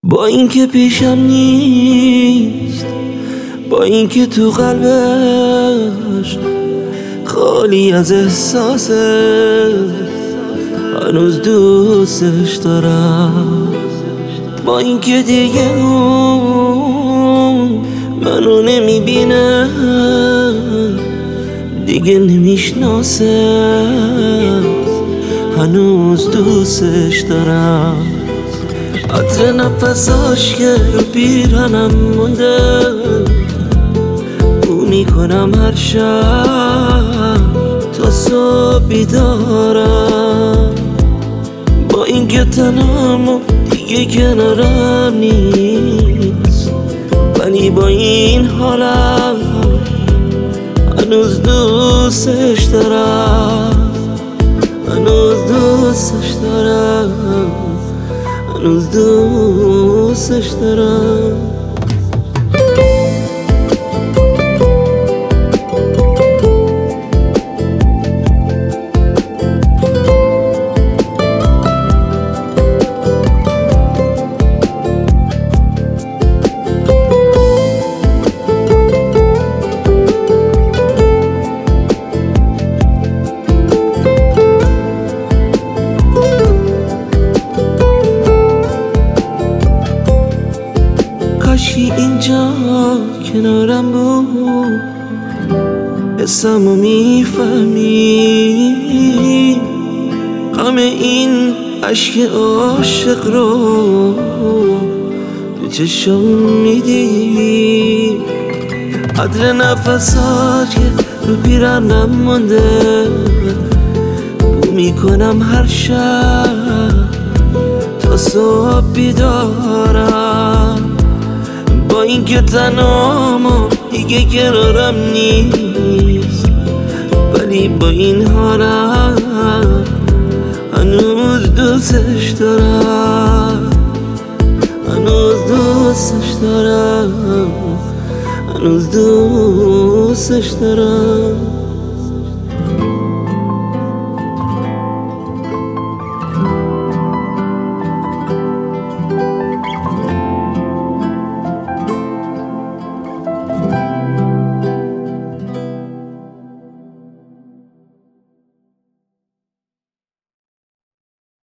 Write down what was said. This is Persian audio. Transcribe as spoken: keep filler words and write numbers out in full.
با اینکه پیشم نیست، با اینکه تو قلبش خالی از احساسه، هنوز دوستش دارم. با اینکه دیگه اون منو نمیبینه، دیگه نمیشناسه، هنوز دوستش دارم. عطر نفساش که رو پیرهنم مونده، بو میکنم هر شب تا صبح بیدارم. با اینکه تنم و دیگه کنارم نیست، ولی با این حالم هنوز دوستش دارم، هنوز دوستش دارم، هنوز دوستش دارم. کاشی اینجا کنارم بود، اسمو میفهمی، غم این عشق عاشق رو تو چشم میدی. عطر نفسات که رو پیرهنم مونده، بو میکنم هر شب تا صبح بیدارم. با اینکه تنهام و دیگه کنارم نیست، ولی با این حالم هنوز دوستش دارم، هنوز دوستش دارم، هنوز دوستش دارم.